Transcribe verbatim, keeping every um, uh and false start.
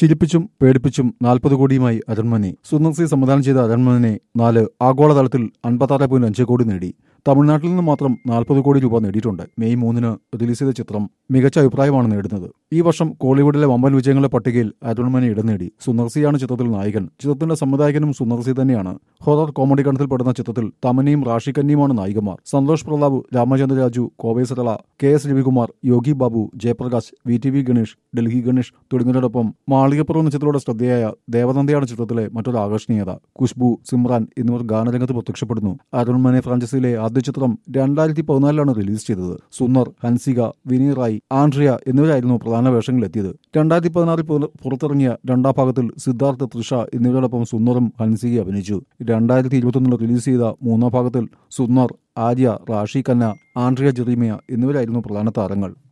ചിരിപ്പിച്ചും പേടിപ്പിച്ചും നാൽപ്പത് കോടിയുമായി അരൺമനെ. സുന്ദർ സി സംവിധാനം ചെയ്ത അരൺമനെ നാല് ആഗോളതലത്തിൽ അൻപത്താറ് പോയിന്റ് അഞ്ച് കോടി നേടി. തമിഴ്നാട്ടിൽ നിന്ന് മാത്രം നാൽപ്പത് കോടി രൂപ നേടിയിട്ടുണ്ട്. മെയ് മൂന്നിന് റിലീസ് ചെയ്ത ചിത്രം മികച്ച അഭിപ്രായമാണ് നേടുന്നത്. ഈ വർഷം കോളിവുഡിലെ വമ്പൻ വിജയങ്ങളുടെ പട്ടികയിൽ അരുൺമനെ ഇടം നേടി. സുന്ദർ സിയാണ് ചിത്രത്തിൽ നായകൻ. ചിത്രത്തിന്റെ സംവിധായകനും സുന്ദർ സി തന്നെയാണ്. ഹൊറർ കോമഡി ഗണത്തിൽപ്പെടുന്ന ചിത്രത്തിൽ തമന്നയും റാഷി കന്നിയുമാണ് നായികമാർ. സന്തോഷ് പ്രതാപ്, രാമചന്ദ്ര രാജു, കോവൈ സരള, കെ എസ് രവികുമാർ, യോഗി ബാബു, ജയപ്രകാശ്, വി ടി വി ഗണേഷ്, ഡൽഹി ഗണേഷ് തുടങ്ങിയവരോടൊപ്പം മാളികപ്പുറം എന്ന ചിത്രത്തോടെ ശ്രദ്ധേയായ ദേവനന്ദയാണ് ചിത്രത്തിലെ മറ്റൊരു ആകർഷണീയത. ഖുശ്ബു, സിമ്രാൻ എന്നിവർ ഗാനരംഗത്ത് പ്രത്യക്ഷപ്പെടുന്നു. അരുൺമനെ ഫ്രാഞ്ചൈസിയിലെ ആദ്യ ചിത്രം രണ്ടായിരത്തി പതിനാലിലാണ് റിലീസ് ചെയ്തത്. സുന്ദർ, ഹൻസിക, വിനയ് റായ്, ആൻഡ്രിയ എന്നിവരായിരുന്നു പ്രധാന വേഷങ്ങളിലെത്തിയത്. രണ്ടായിരത്തി പതിനാറിൽ പുറത്തിറങ്ങിയ രണ്ടാം ഭാഗത്തിൽ സിദ്ധാർത്ഥ്, തൃഷ എന്നിവരോടൊപ്പം സുന്ദറും ഹൻസികയും അഭിനയിച്ചു. രണ്ടായിരത്തി ഇരുപത്തൊന്നിൽ റിലീസ് ചെയ്ത മൂന്നാം ഭാഗത്തിൽ സുന്ദർ, ആര്യ, റാഷി ഖന്ന, ആൻഡ്രിയ ജെറീമിയ എന്നിവരായിരുന്നു പ്രധാന താരങ്ങൾ.